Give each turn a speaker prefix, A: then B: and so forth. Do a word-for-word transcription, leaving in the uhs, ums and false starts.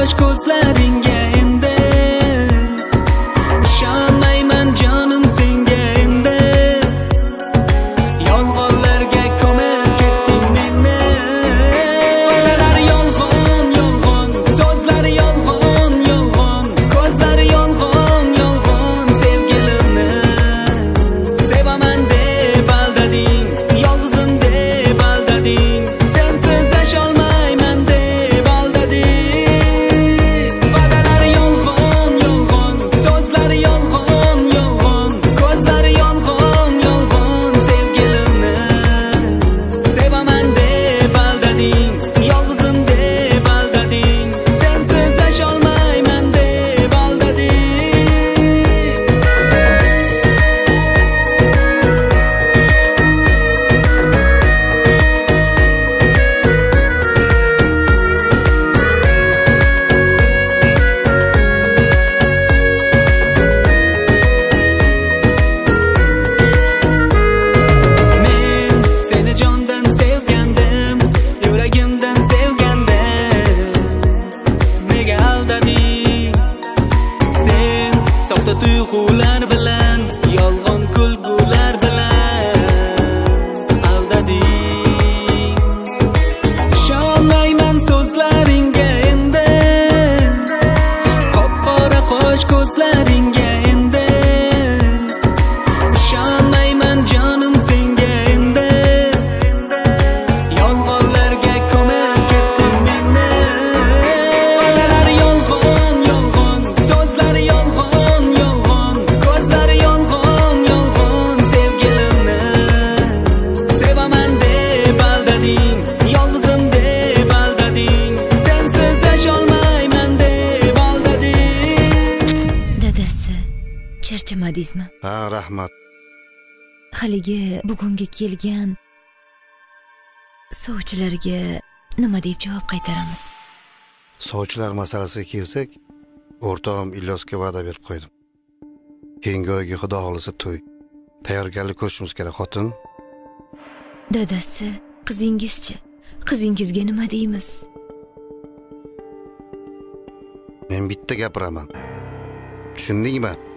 A: qo'sh ko'zlaringga endi ishonmayman jonim senga endi yolg'onlarga ko'mib ketding meni va'dalar yolg'on yolg'on so'zlar yolg'on yolg'on ko'zlar yolg'on yolg'on sevgilimni sevaman deb aldading yolg'izim deb aldading sensiz yasholmayman deb aldading va'dalar yolg'on yolg'on so'zlar yolg'on yolg'on ko'zlar yolg'on yolg'on sevgilimni sevaman deb aldading yolg'izim deb aldading sensiz yasholmayman deb aldading men seni jondan sevgandim yuragimdan sevgandim nega aldading sen soxta tuyg'ular bilan yolg'on kulgular bilan aldading ishonmayman so'zlaringga endi qop-qora qo'sh ko'zlaringga endi ishonmayman jonim senga endi yolg'onlarga ko'mib ketding meni va'dalar yolg'on yolg'on so'zlar yolg'on yolg'on ko'zlar yolg'on yolg'on sevgilimni sevaman deb aldading yolg'izim deb aldading sensiz yasholmayman deb aldading
B: Dadasi, charchamadingizmi?
C: Ha, rahmat.
B: Haligi bugunga kelgan sovchilarga nima deb javob qaytaramiz?
C: Sovchilar masalasiga kelsak, o'rtog'im Ilyosga va'da berib qo'ydim. Keyingi oyga xudo xolisa to'y. Tayyorgarlik ko'rishimiz kerak, xotin.
B: Dadasi, qizingizchi? Qizingizga nima deymiz?
C: Men bitta gapiraman. Tushundingmi?